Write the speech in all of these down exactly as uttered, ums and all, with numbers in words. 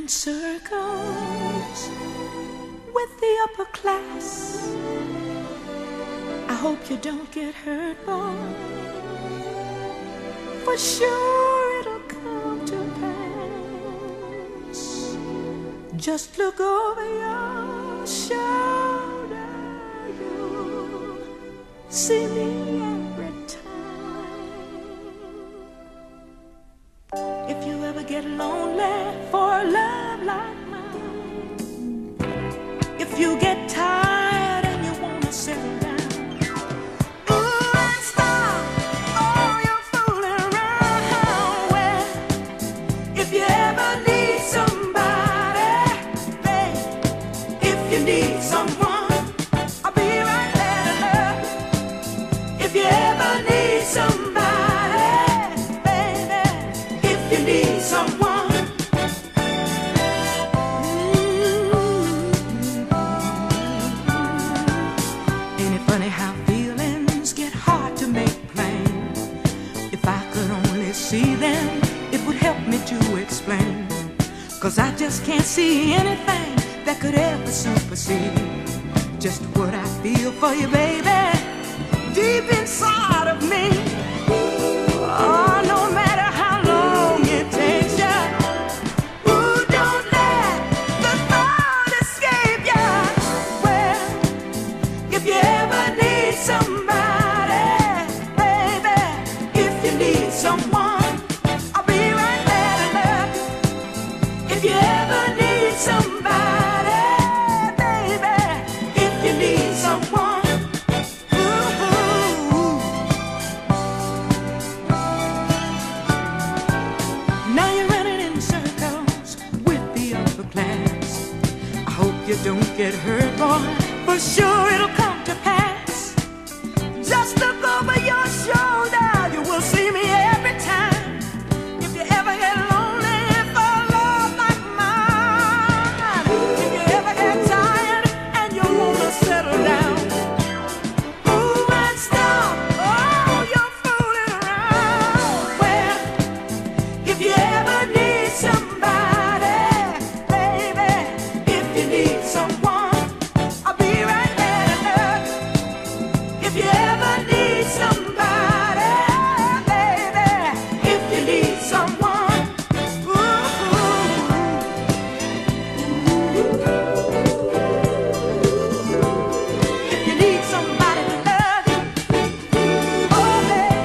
in circles with the upper class. I hope you don't get hurt, boy. For sure it'll come to pass. Just look over your shoulder, you'll see me every time. If you ever get lonely for a love like mine, if you get tired and you wanna settle down, ooh, and stop all your fooling around. Well, if you ever need somebody, babe, if you need someone, I'll be right there to love. If you ever need somebody, baby, if you need someone. Funny how feelings get hard to make plain. If I could only see them, it would help me to explain. Cause I just can't see anything that could ever supersede just what I feel for you, baby, deep inside of me. Oh, no matter how long it takes you, ooh, don't let the thought escape you. Well, if you ever need somebody, baby, if you need someone, I'll be right there to love you. If you ever need somebody, baby, if you need someone, ooh. Now you're running in circles with the upper class. I hope you don't get hurt, boy. For sure it'll come to pass. Just look over your shoulder, you will see me every time. If you ever get lonely for a love like mine, if you ever get tired and you wanna settle down, ooh, and stop all your fooling around. Well, if you ever need somebody, baby, if you need someone, I'll be right there to love you. If you ever need somebody, baby, if you need someone, ooh. If you need somebody to love you, oh, baby.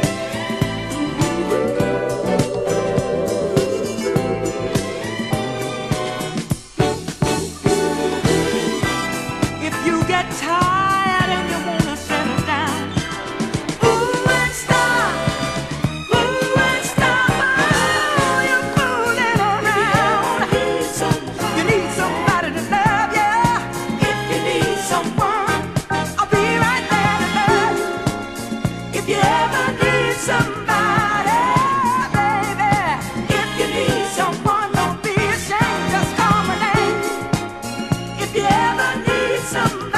If you get tired and you wanna settle down, ooh, and stop, ooh, and stop all your fooling around. You need somebody to love you. If you need someone, I'll be right there to love you. If you ever need somebody, baby, if you need someone, don't be ashamed, just call my name. If you ever need somebody,